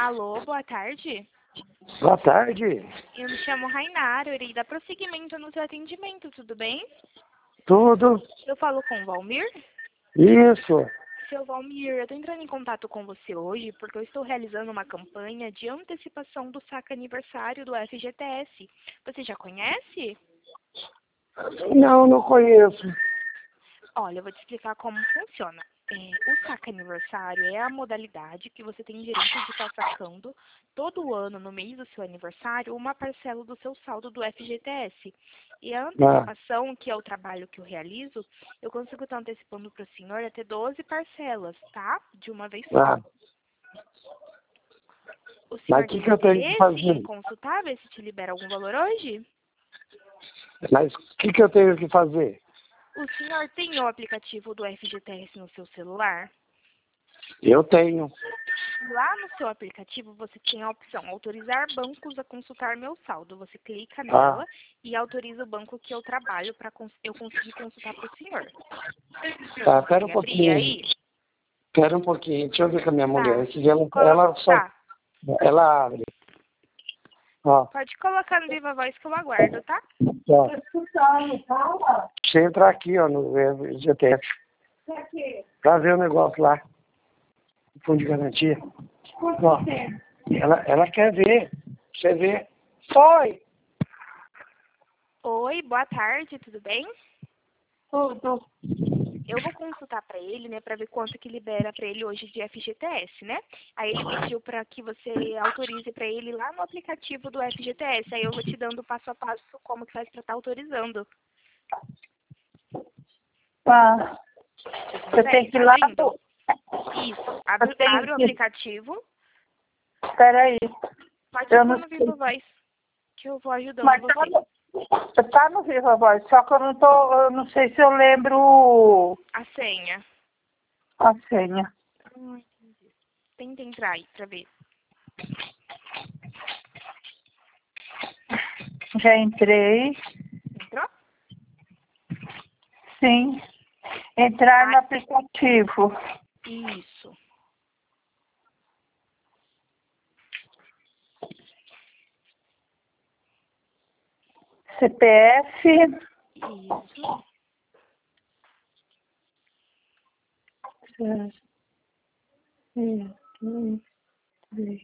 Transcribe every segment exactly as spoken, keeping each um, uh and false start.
Alô, boa tarde. Boa tarde. Eu me chamo Rainara, eu irei dar prosseguimento no seu atendimento, tudo bem? Tudo? Eu falo com o Valmir? Isso. Seu Valmir, eu estou entrando em contato com você hoje porque eu estou realizando uma campanha de antecipação do saque aniversário do F G T S. Você já conhece? Não, não conheço. Olha, eu vou te explicar como funciona. É, o saque aniversário é a modalidade que você tem direito de estar sacando todo ano, no mês do seu aniversário, uma parcela do seu saldo do F G T S. E a antecipação, que é o trabalho que eu realizo, eu consigo estar antecipando para o senhor até doze parcelas, tá? De uma vez só. Ah. O senhor Mas o que, tem que eu tenho que interesse fazer? em consultar, ver se te libera algum valor hoje? Mas o que, que eu tenho que fazer? O senhor tem o aplicativo do F G T S no seu celular? Eu tenho. Lá no seu aplicativo você tem a opção autorizar bancos a consultar meu saldo. Você clica Ah. nela e autoriza o banco que eu trabalho para eu conseguir consultar para o senhor. Tá, pera um Quer abrir pouquinho. aí? Pera um pouquinho. Deixa eu ver com a minha Tá. mulher. Que ela, Colo- ela só. Tá. Ela abre. Ó. Pode colocar no Viva Voz que eu aguardo, tá? Ó. Você entra aqui, ó, no G T S. Pra ver o negócio lá. Fundo de garantia. Ó. Ela, ela quer ver. Você vê. Foi! Oi, boa tarde, tudo bem? Tudo. Eu vou consultar para ele, né, para ver quanto que libera para ele hoje de F G T S, né? Aí ele pediu para que você autorize para ele lá no aplicativo do F G T S. Aí eu vou te dando passo a passo como que faz para estar autorizando. Tá. Tudo Você bem? tem que ir Tá lá vendo? do... Isso. Abre, Eu tenho abre o que... aplicativo. Peraí. Pode Eu pôr não no sei. Viva Voz, que eu vou ajudando Mas tá você. no, tá no Viva Voz, só que eu não tô, eu não sei se eu lembro A senha. a senha. Hum, entendi. Tenta entrar aí pra ver. Já entrei. Entrou? Sim. Entrar no Ah, aplicativo. isso. C P F. Isso. Sete, dois, três,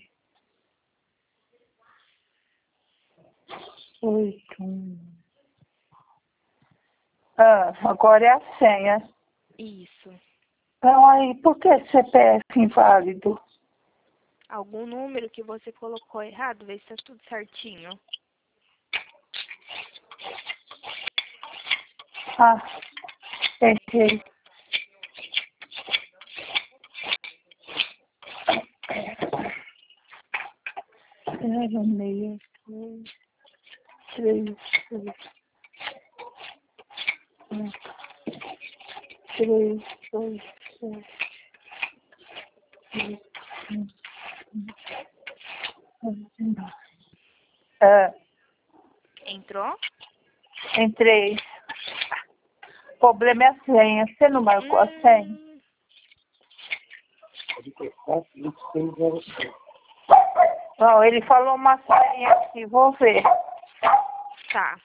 oito. Ah, agora é a senha. Isso. Então aí, por que C P F inválido? Algum número que você colocou errado, vê se tá tudo certinho. Ah, errei. Zero, meia, dois, três, três, um, três, dois, sete, três, um, um, um, nove. Ah, Entrou? entrei. O problema é a senha. Você não marcou a senha? Hum, Não, ele falou uma senha aqui. Vou ver. tá.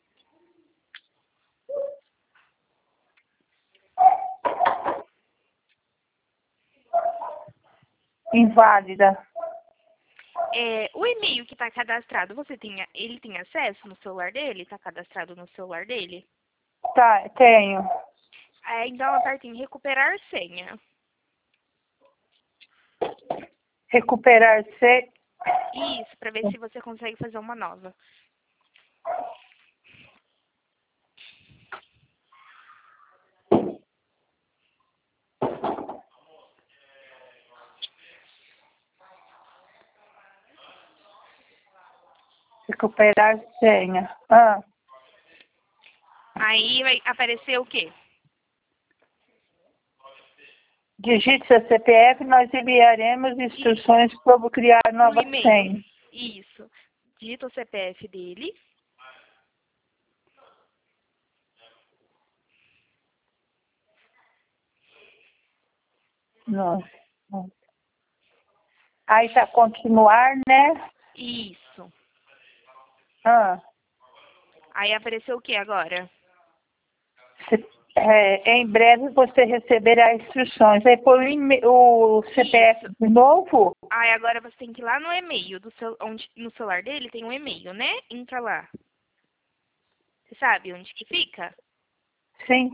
Inválida. É, o e-mail que tá cadastrado, você tem, a- ele tem acesso no celular dele? Tá cadastrado no celular dele? Tá, tenho. É, então aperta em recuperar senha. Recuperar C. Isso, pra ver se você consegue fazer uma nova. Recuperar senha. Ah, Aí vai aparecer o quê? digite seu C P F, nós enviaremos instruções para criar No nova e-mail. senha. Isso. Digita o C P F dele. Nossa. Aí tá continuar, né? Isso. Ah. Aí apareceu o que agora? Se- é, em breve você receberá instruções. Aí põe o, e-mail- o C P F de novo? Aí agora você tem que ir lá no e-mail, do seu, onde, no celular dele tem um e-mail, né? Entra lá. Você sabe onde que fica? Sim.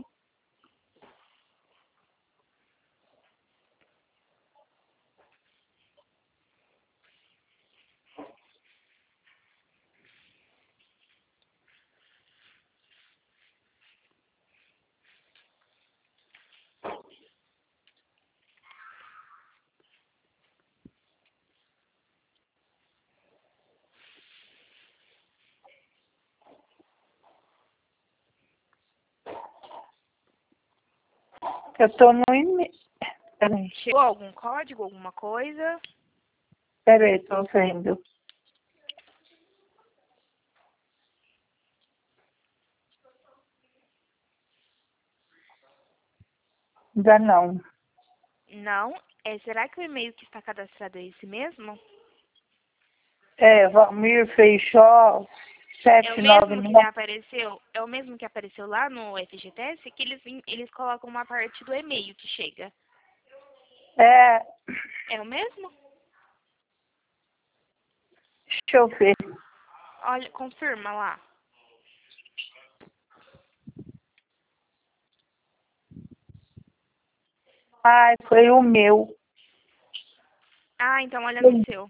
Eu tô no e-mail. Peraí, Chegou algum código, alguma coisa? peraí, tô vendo. Ainda não. Não. É, será que o e-mail que está cadastrado é esse mesmo? É, Valmir Feijó, É o sete nove mesmo que nove. apareceu, é o mesmo que apareceu lá no F G T S, que eles, vim- eles colocam uma parte do e-mail que chega. É, É o mesmo? deixa eu ver. Olha, confirma lá. Ai, foi o meu. Ah, então olha no seu.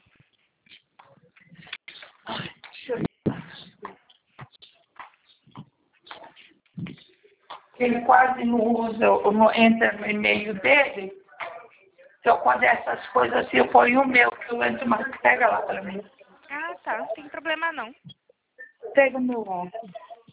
Ele quase não usa, não entra no e-mail dele. Então, quando é essas coisas assim, eu ponho o meu, que eu entro, mas pega lá pra mim. Ah, tá. Não tem problema não. Pega o meu ombro.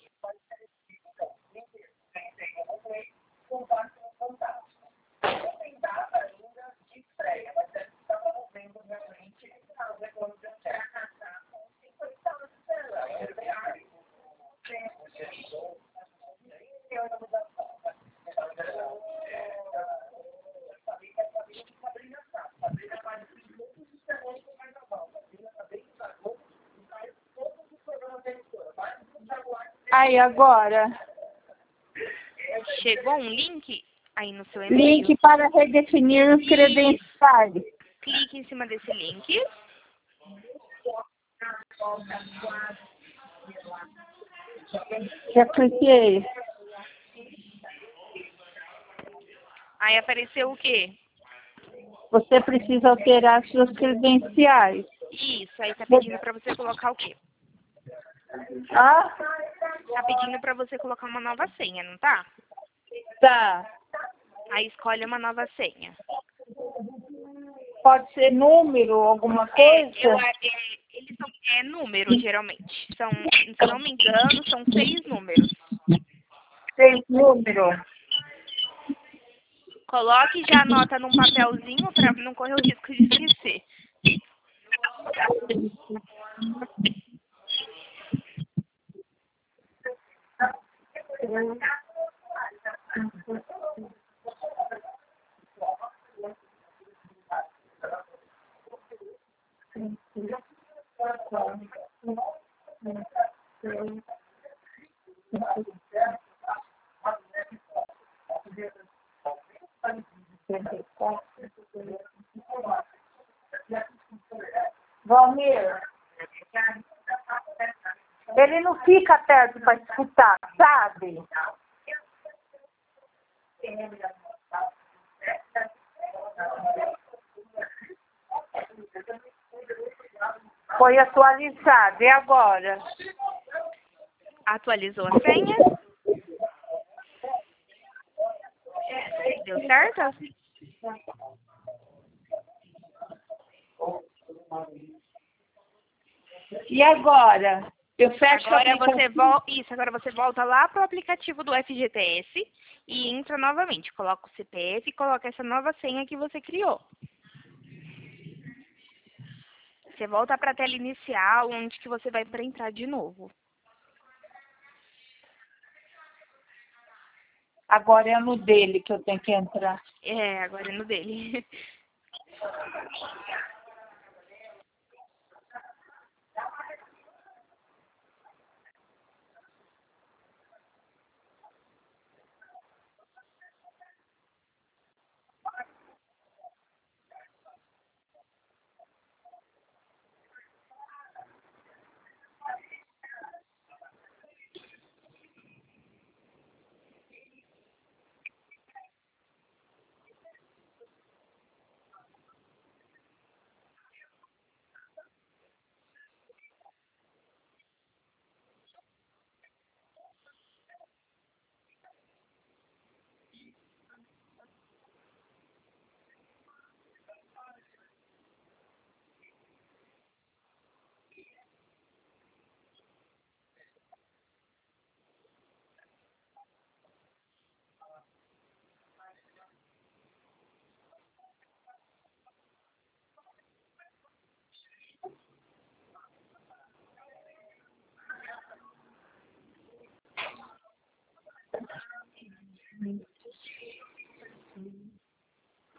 Aí, agora, Chegou um link aí no seu e-mail. link para redefinir os credenciais. Clique em cima desse link. Já cliquei. Aí apareceu o quê? Você precisa alterar suas credenciais. Isso, aí tá pedindo pra você colocar o quê? Ah, Tá pedindo pra você colocar uma nova senha, não tá? tá. Aí escolhe uma nova senha. Pode ser número, alguma É, coisa? eu, é, eles são é número, geralmente. São, se eu não me engano, são seis números. Tem número. Coloque e já anota num papelzinho pra não correr o risco de esquecer. Valmir, ele não fica perto para escutar, sabe? Foi atualizado. E agora? Atualizou a senha? Deu certo? E agora? Eu fecho o Agora você aplicativo. volta. Isso, agora você volta lá pro aplicativo do F G T S e entra novamente. Coloca o C P F e coloca essa nova senha que você criou. Você volta para a tela inicial, onde que você vai para entrar de novo. Agora é no dele que eu tenho que entrar. É, agora é no dele.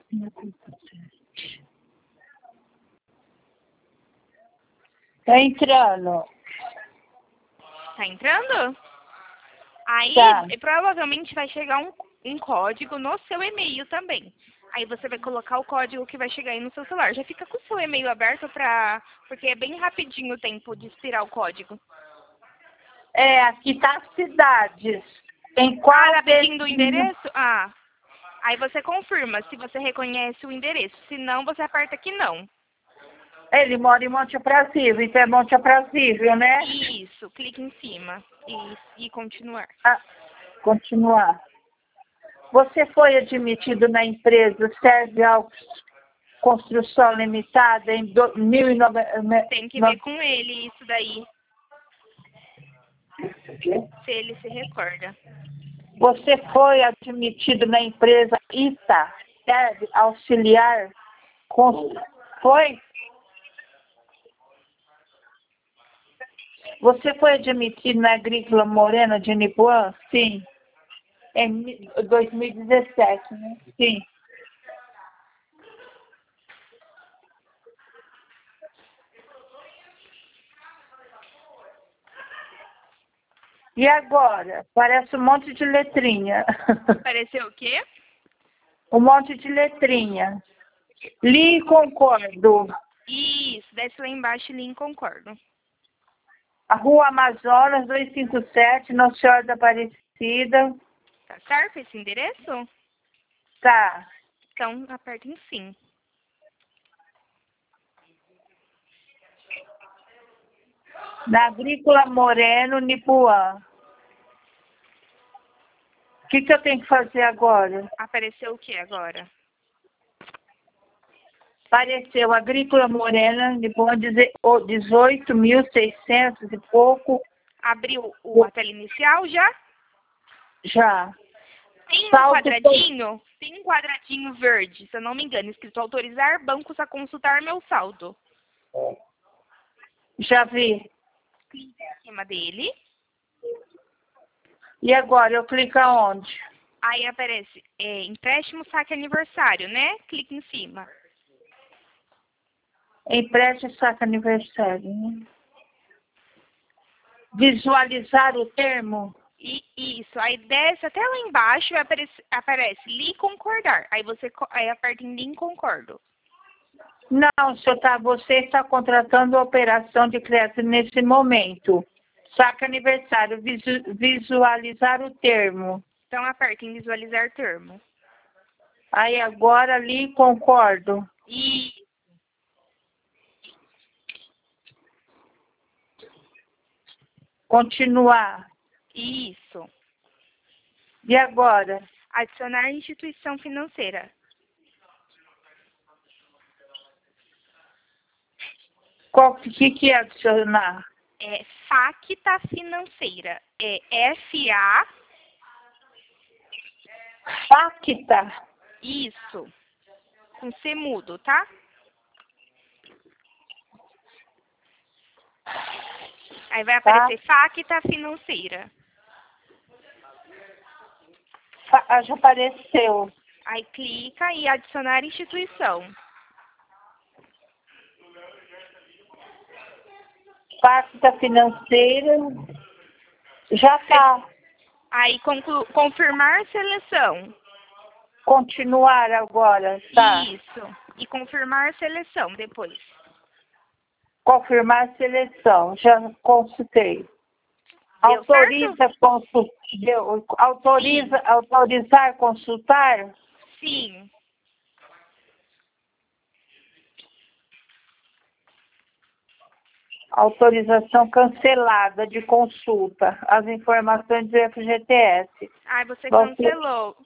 Tá entrando. Tá entrando? Aí, Tá. provavelmente vai chegar um, um código no seu e-mail também. Aí você vai colocar o código que vai chegar aí no seu celular. Já fica com o seu e-mail aberto pra... Porque é bem rapidinho o tempo de expirar o código. É, aqui tá as cidades. Tem Ah, qual tá pedindo o destino? endereço? Ah. Aí você confirma se você reconhece o endereço. Se não, você aperta que não. Ele mora em Monte Aprazível, então é Monte Aprazível, né? Isso, clique em cima e, e continuar. Ah, continuar. Você foi admitido na empresa Serve Alves Construção Limitada em do- mil e nove... Tem que no- ver com ele isso daí, se ele se recorda. Você foi admitido na empresa Ita Serve Auxiliar Cons... Foi? Você foi admitido na Agrícola Morena de Nipuã? Sim. Em mi- dois mil e dezessete, né? Sim. E agora? Parece um monte de letrinha. Apareceu o quê? Um monte de letrinha. Li e concordo. Isso, desce lá embaixo e lhe concordo. A Rua Amazonas, duzentos e cinquenta e sete, Nossa Senhora da Aparecida. Tá certo esse endereço? Tá. Então, aperta em sim. Na Agrícola Moreno, Nipuã. O que, que eu tenho que fazer agora? Apareceu o que agora? Apareceu Agrícola Morena, Nipuã, dezoito mil e seiscentos e pouco. Abriu o, a tela inicial já? Já. Tem um Saldo quadradinho, tem um quadradinho verde, se eu não me engano, escrito autorizar bancos a consultar meu saldo. Já vi. Clique em cima dele, E agora, eu clico aonde? aí aparece é, empréstimo saque aniversário, né? Clique em cima. Empréstimo saca aniversário. Né? Visualizar o termo? E isso, aí desce até lá embaixo e aparece, aparece li concordar. Aí você co- aí aperta em li concordo. Não, senhor, tá, você está contratando a operação de crédito nesse momento. Saca aniversário, visu- visualizar o termo. Então aperta em visualizar termo. Aí agora ali concordo. E Continuar. isso, E agora? adicionar instituição financeira. Qual que, que é adicionar? É Facta Financeira. É F A, Facta. isso, com C mudo, tá? Aí vai Tá? aparecer Facta Financeira. Fa- ah, já apareceu. Aí clica e adicionar instituição. Facta financeira. Já está. Aí conclu- confirmar seleção. Continuar agora, tá? Isso. E confirmar seleção depois. Confirmar seleção. Já consultei. Deu Autoriza consul... Deu- autoriza, autorizar consultar? Sim. Autorização cancelada de consulta. As informações do F G T S. Aí você Você- cancelou.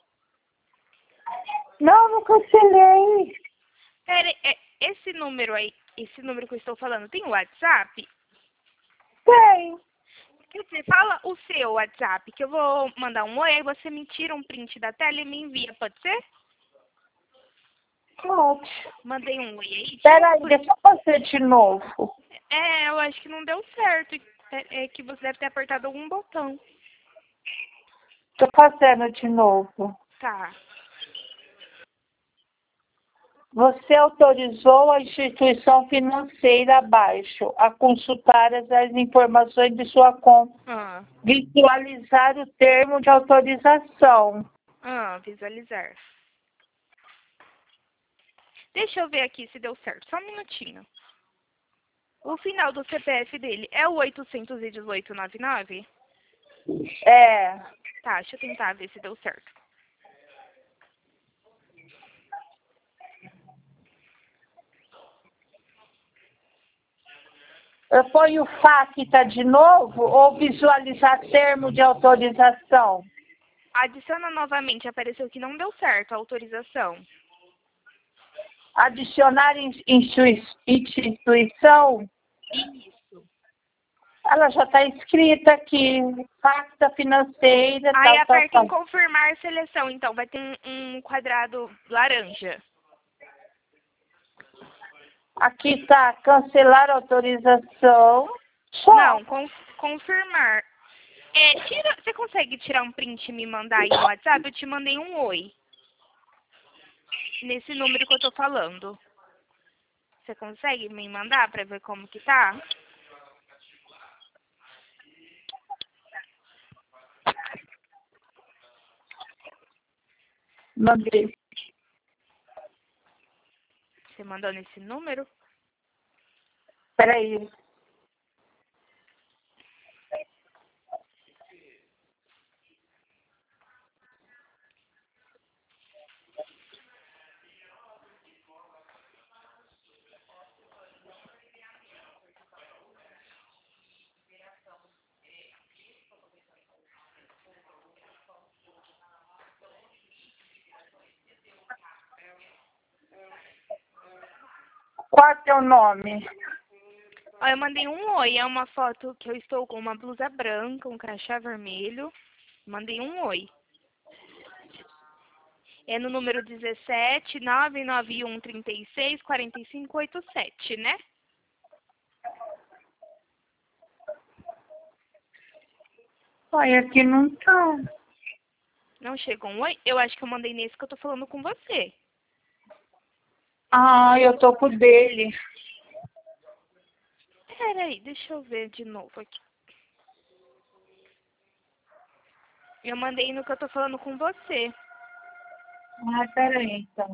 Não, não cancelei. Pera, é, esse número aí, esse número que eu estou falando, tem o WhatsApp? Tem. Quer dizer, fala o seu WhatsApp, que eu vou mandar um oi, aí você me tira um print da tela e me envia, pode ser? Pode. Mandei um oi aí. tira Espera um aí, print. deixa eu fazer de novo. É, eu acho que não deu certo. É, é que você deve ter apertado algum botão. Tô fazendo de novo. Tá. Você autorizou a instituição financeira abaixo a consultar as informações de sua conta, Ah, visualizar o termo de autorização. ah, visualizar. Deixa eu ver aqui se deu certo. Só um minutinho. O final do C P F dele é o oitocentos e dezoito, noventa e nove? É. Tá, deixa eu tentar ver se deu certo. Eu ponho o FACTA de novo ou visualizar termo de autorização? Adiciona novamente. Apareceu que não deu certo a autorização. Adicionar institui- instituição? Isso. Ela já está escrita aqui. FACTA financeira, Aí tal, tal, aperta tal. em confirmar seleção. Então, vai ter um, um quadrado laranja. Aqui está cancelar autorização. Só. Não, con- confirmar. É, tira, você consegue tirar um print e me mandar aí no WhatsApp? Eu te mandei um oi. Nesse número que eu tô falando. Você consegue me mandar pra ver como que tá? Mandei. Você mandou nesse número? Espera aí. Qual é o teu nome? Ó, eu mandei um oi. É uma foto que eu estou com uma blusa branca, um crachá vermelho. Mandei um oi. É no número dezessete, nove nove um, trinta e seis, quarenta e cinco, oitenta e sete, né? Olha, aqui não tá. Não chegou um oi? Eu acho que eu mandei nesse que eu tô falando com você. Ah, eu tô com o dele. Peraí, deixa eu ver de novo aqui. Eu mandei no que eu tô falando com você. Ah, peraí, então.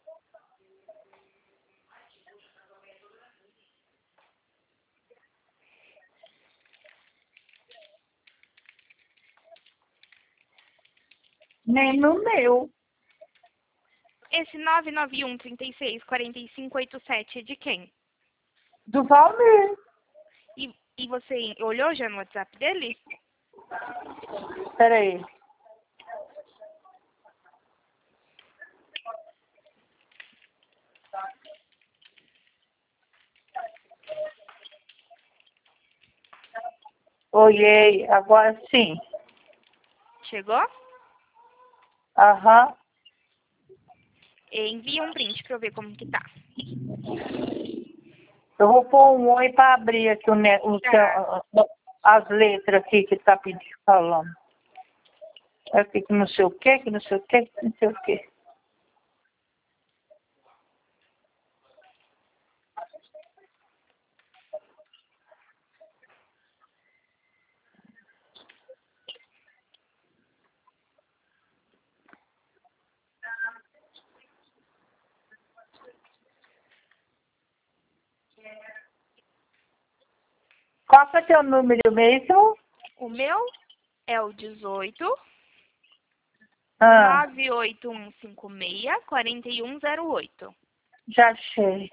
Nem no meu. Esse nove nove um, trinta e seis, quarenta e cinco, oitenta e sete é de quem? Do Valmir. E, e você olhou já no WhatsApp dele? Peraí. Olhei, agora sim. Chegou? Aham. E envia um print pra eu ver como que tá. Eu vou pôr um oi para abrir aqui o, ne- o Tá. seu- as letras aqui que tá pedindo, falando. Aqui que não sei o que, que não sei o que, que não sei o que. Qual que é o teu número mesmo? O meu é o dezoito, Ah, nove oito um cinco seis, quatro um zero oito. já achei.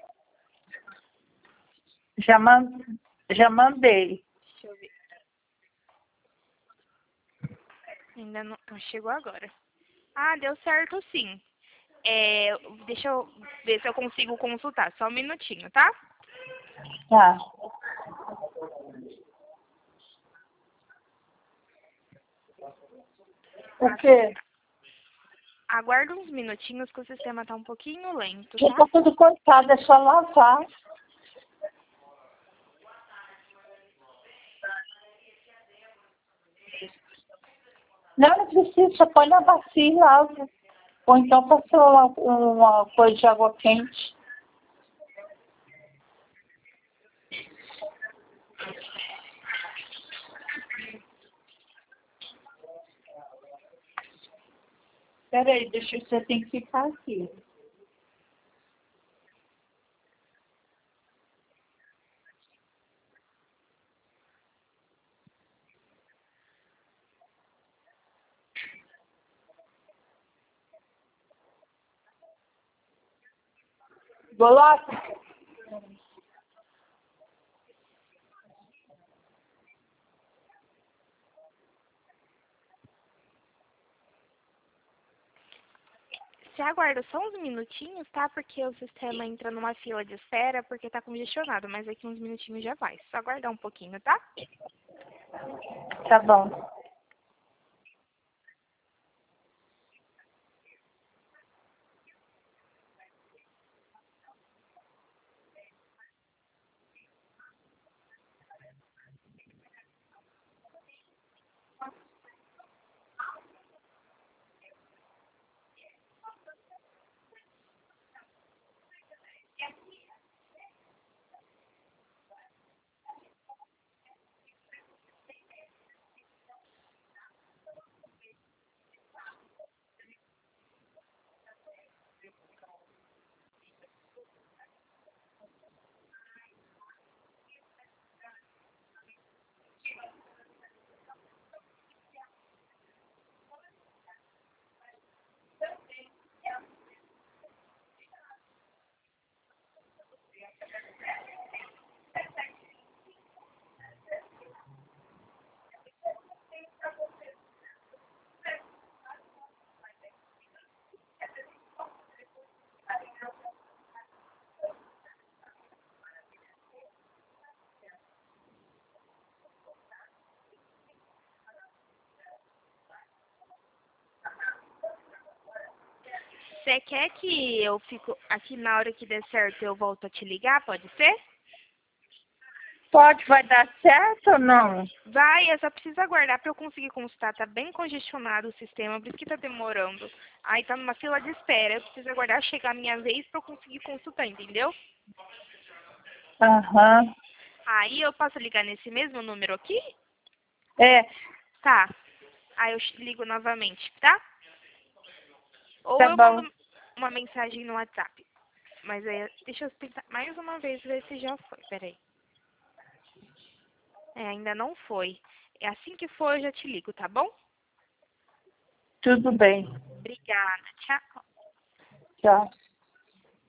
Já, man, já mandei. Deixa eu ver. Ainda não, não chegou agora. Ah, deu certo sim. É, deixa eu ver se eu consigo consultar. Só um minutinho, tá? Tá. O quê? Aguarda uns minutinhos que o sistema tá um pouquinho lento, Já tá? tá tudo cortado, é só lavar. Não, não precisa, só põe na bacia e lava. Ou então passou uma, uma coisa de água quente. Peraí, deixa você tem que ficar aqui. Bolosa? Você aguarda só uns minutinhos, tá? Porque o sistema entra numa fila de espera porque tá congestionado, mas daqui uns minutinhos já vai. Só aguardar um pouquinho, tá? Tá bom. Você quer que eu fico aqui na hora que der certo eu volto a te ligar? Pode ser? Pode, vai dar certo ou não? Vai, eu só preciso aguardar para eu conseguir consultar. Tá bem congestionado o sistema, por isso que tá demorando. Aí tá numa fila de espera. Eu preciso aguardar chegar a minha vez para eu conseguir consultar, entendeu? Aham. Aí eu posso ligar nesse mesmo número aqui? É, Tá. Aí eu te ligo novamente, tá? Ou tá eu bom. mando uma mensagem no WhatsApp. Mas aí, deixa eu tentar mais uma vez ver se já foi. Peraí. É, ainda não foi. É assim que for, eu já te ligo, tá bom? Tudo bem. Obrigada. Tchau. Tchau.